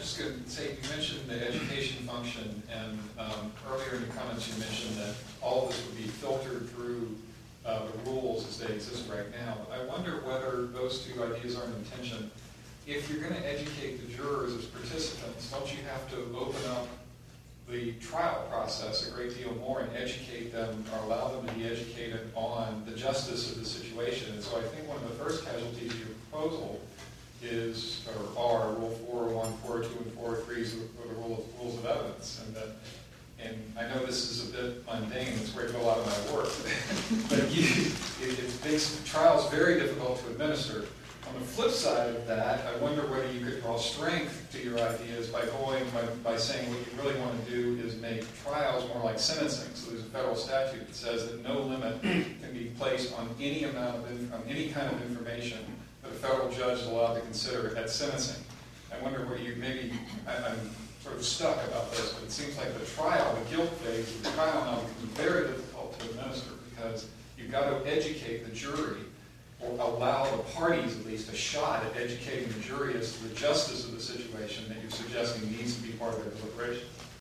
just going to say, you mentioned the education function, and earlier in your comments you mentioned that all of this would be filtered through the rules as they exist right now. I wonder whether those two ideas aren't in tension. If you're going to educate the jurors as participants, don't you have to open up the trial process a great deal more and educate them, or allow them to be educated on the justice of the situation? And so I think one of the first casualties of your proposal is, or are, Rule 401, 402, and 403 are the rules of evidence. And I know this is a bit mundane, it's where I do a lot of my work, but it makes trials very difficult to administer. On the flip side of that, I wonder whether you could draw strength to your ideas by saying what you really want to do is make trials more like sentencing. So there's a federal statute that says that no limit can be placed on any amount of on any kind of information that a federal judge is allowed to consider at sentencing. I wonder where you maybe, I'm sort of stuck about this, but it seems like the trial, the guilt phase of the trial now becomes very difficult to administer because you've got to educate the jury, or allow the parties at least a shot at educating the jury as to the justice of the situation that you're suggesting needs to be part of their deliberation.